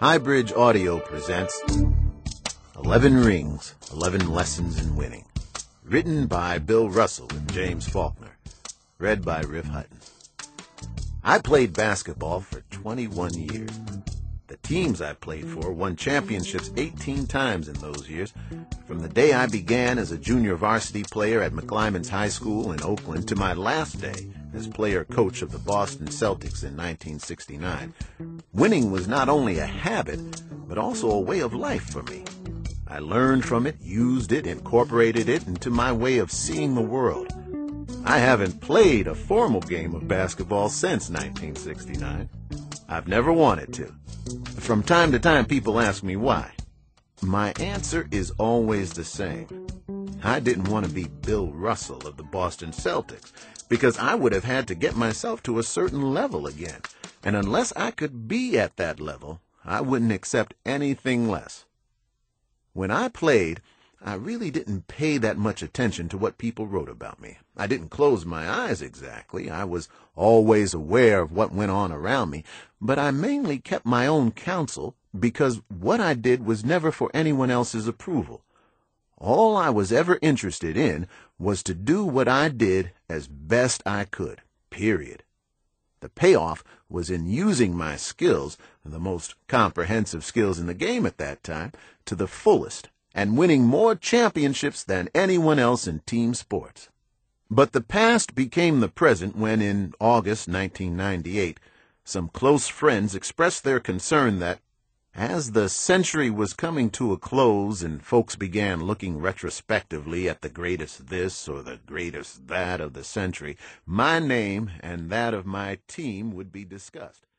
Highbridge Audio presents 11 Rings, 11 Lessons in Winning. Written by Bill Russell and James Faulkner. Read by Riff Hutton. I played basketball for 21 years. The teams I played for won championships 18 times in those years, from the day I began as a junior varsity player at McClymonds High School in Oakland to my last day as player-coach of the Boston Celtics in 1969. Winning was not only a habit, but also a way of life for me. I learned from it, used it, incorporated it into my way of seeing the world. I haven't played a formal game of basketball since 1969. I've never wanted to. From time to time, people ask me why. My answer is always the same. I didn't want to be Bill Russell of the Boston Celtics, because I would have had to get myself to a certain level again. And unless I could be at that level, I wouldn't accept anything less. When I played, I really didn't pay that much attention to what people wrote about me. I didn't close my eyes exactly. I was always aware of what went on around me, but I mainly kept my own counsel because what I did was never for anyone else's approval. All I was ever interested in was to do what I did as best I could, period. The payoff was in using my skills, the most comprehensive skills in the game at that time, to the fullest, and winning more championships than anyone else in team sports. But the past became the present when, in August 1998, some close friends expressed their concern that, as the century was coming to a close and folks began looking retrospectively at the greatest this or the greatest that of the century, my name and that of my team would be discussed.